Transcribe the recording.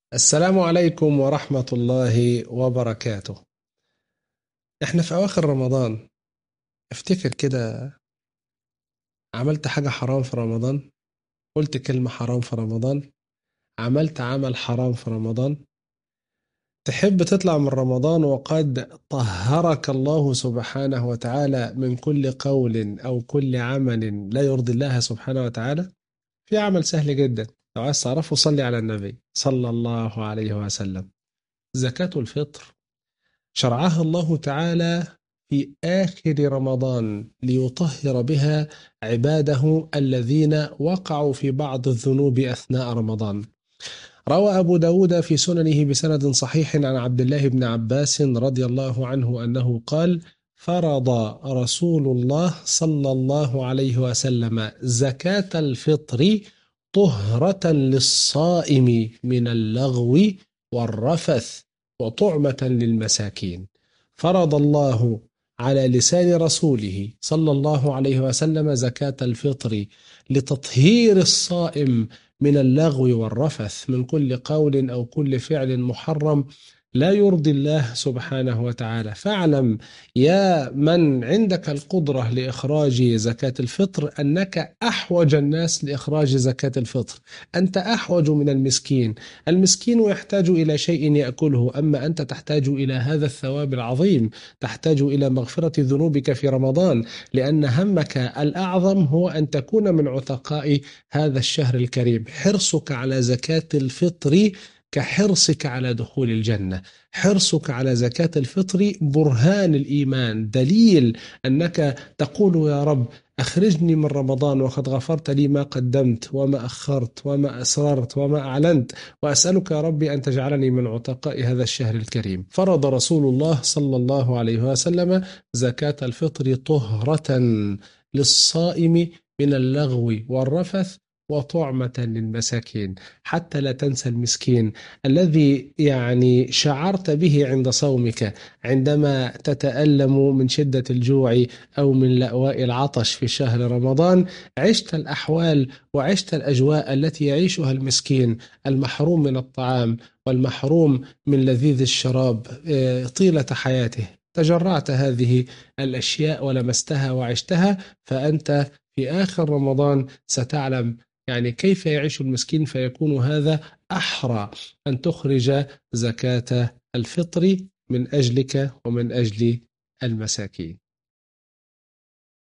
السلام عليكم ورحمة الله وبركاته. احنا في أواخر رمضان. افتكر كده، عملت حاجة حرام في رمضان؟ قلت كلمة حرام في رمضان؟ عملت عمل حرام في رمضان؟ تحب تطلع من رمضان وقد طهرك الله سبحانه وتعالى من كل قول أو كل عمل لا يرضي الله سبحانه وتعالى؟ في عمل سهل جدا، لو عايز تعرفه صلي على النبي صلى الله عليه وسلم. زكاة الفطر شرعها الله تعالى في آخر رمضان ليطهر بها عباده الذين وقعوا في بعض الذنوب أثناء رمضان. روى أبو داود في سننه بسند صحيح عن عبد الله بن عباس رضي الله عنه أنه قال: فرض رسول الله صلى الله عليه وسلم زكاة الفطر طهرة للصائم من اللغو والرفث وطعمة للمساكين. فرض الله على لسان رسوله صلى الله عليه وسلم زكاة الفطر لتطهير الصائم من اللغو والرفث، من كل قول أو كل فعل محرم لا يرضي الله سبحانه وتعالى. فاعلم يا من عندك القدرة لإخراج زكاة الفطر أنك أحوج الناس لإخراج زكاة الفطر. أنت أحوج من المسكين. المسكين يحتاج إلى شيء يأكله، أما أنت تحتاج إلى هذا الثواب العظيم، تحتاج إلى مغفرة ذنوبك في رمضان، لأن همك الأعظم هو أن تكون من عتقاء هذا الشهر الكريم. حرصك على زكاة الفطر كحرصك على دخول الجنة. حرصك على زكاة الفطر برهان الإيمان، دليل أنك تقول: يا رب أخرجني من رمضان وقد غفرت لي ما قدمت وما أخرت وما أسررت وما أعلنت، وأسألك يا ربي أن تجعلني من عتقاء هذا الشهر الكريم. فرض رسول الله صلى الله عليه وسلم زكاة الفطر طهرة للصائم من اللغو والرفث وطعمة للمساكين. حتى لا تنسى المسكين الذي شعرت به عند صومك، عندما تتألم من شدة الجوع أو من لأواء العطش في شهر رمضان. عشت الأحوال وعشت الأجواء التي يعيشها المسكين المحروم من الطعام والمحروم من لذيذ الشراب طيلة حياته. تجرعت هذه الأشياء ولمستها وعشتها، فأنت في آخر رمضان ستعلم كيف يعيش المسكين، فيكون هذا أحرى أن تخرج زكاة الفطر من أجلك ومن أجل المساكين.